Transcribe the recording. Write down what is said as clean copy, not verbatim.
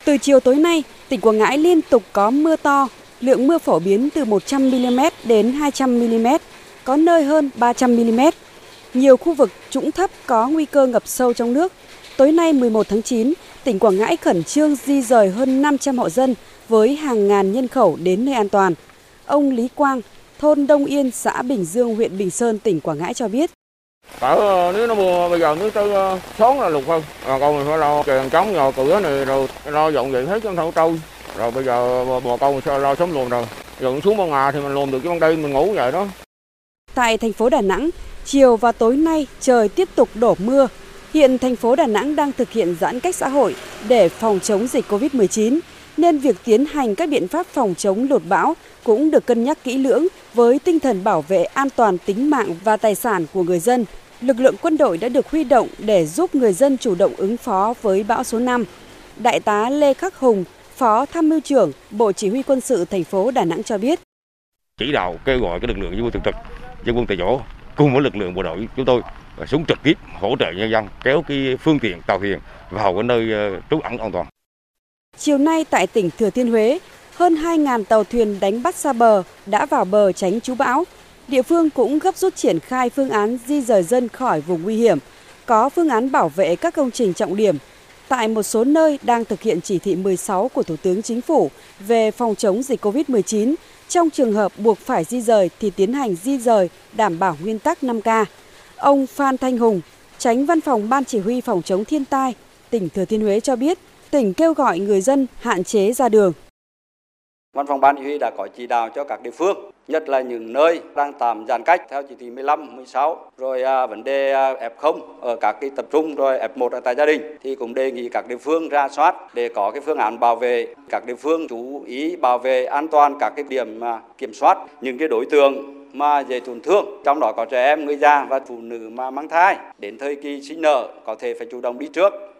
Từ chiều tối nay, tỉnh Quảng Ngãi liên tục có mưa to, lượng mưa phổ biến từ 100 mm đến 200 mm, có nơi hơn 300 mm. Nhiều khu vực trũng thấp có nguy cơ ngập sâu trong nước. Tối nay 11 tháng 9, tỉnh Quảng Ngãi khẩn trương di dời hơn 500 hộ dân với hàng ngàn nhân khẩu đến nơi an toàn. Ông Lý Quang, thôn Đông Yên, xã Bình Dương, huyện Bình Sơn, tỉnh Quảng Ngãi cho biết. Nếu nó mưa bây giờ nước tới xóm là lụt hơn. Con mình phải lo chèn trống nhò cửa này rồi lo dọn dẹp hết trong thau trâu. Rồi bây giờ bà con sẽ lo sớm luôn rồi. Dọn xuống ban ngày thì mình luôn được, chứ ban đêm mình ngủ vậy đó. Tại thành phố Đà Nẵng, chiều và tối nay trời tiếp tục đổ mưa. Hiện thành phố Đà Nẵng đang thực hiện giãn cách xã hội để phòng chống dịch Covid-19, nên việc tiến hành các biện pháp phòng chống lụt bão cũng được cân nhắc kỹ lưỡng với tinh thần bảo vệ an toàn tính mạng và tài sản của người dân. Lực lượng quân đội đã được huy động để giúp người dân chủ động ứng phó với bão số 5. Đại tá Lê Khắc Hùng, Phó Tham mưu trưởng Bộ Chỉ huy Quân sự thành phố Đà Nẵng cho biết. Chỉ đạo kêu gọi các lực lượng dân quân thường trực, dân quân tại chỗ cùng với lực lượng bộ đội chúng tôi xuống trực tiếp hỗ trợ nhân dân kéo cái phương tiện tàu thuyền vào cái nơi trú ẩn an toàn. Chiều nay tại tỉnh Thừa Thiên Huế, hơn 2.000 tàu thuyền đánh bắt xa bờ đã vào bờ tránh trú bão. Địa phương cũng gấp rút triển khai phương án di dời dân khỏi vùng nguy hiểm, có phương án bảo vệ các công trình trọng điểm. Tại một số nơi đang thực hiện chỉ thị 16 của Thủ tướng Chính phủ về phòng chống dịch Covid-19, trong trường hợp buộc phải di dời thì tiến hành di dời đảm bảo nguyên tắc 5K. Ông Phan Thanh Hùng, Chánh Văn phòng Ban Chỉ huy Phòng chống thiên tai, tỉnh Thừa Thiên Huế cho biết, tỉnh kêu gọi người dân hạn chế ra đường. Văn phòng Ban Chỉ huy đã có chỉ đạo cho các địa phương, nhất là những nơi đang tạm giãn cách theo chỉ thị 15, 16, rồi vấn đề F0 ở các cái tập trung, rồi F1 ở tại gia đình, thì cũng đề nghị các địa phương ra soát để có cái phương án bảo vệ. Các địa phương chú ý bảo vệ an toàn các cái điểm kiểm soát những cái đối tượng mà dễ tổn thương, trong đó có trẻ em, người già và phụ nữ mà mang thai. Đến thời kỳ sinh nở có thể phải chủ động đi trước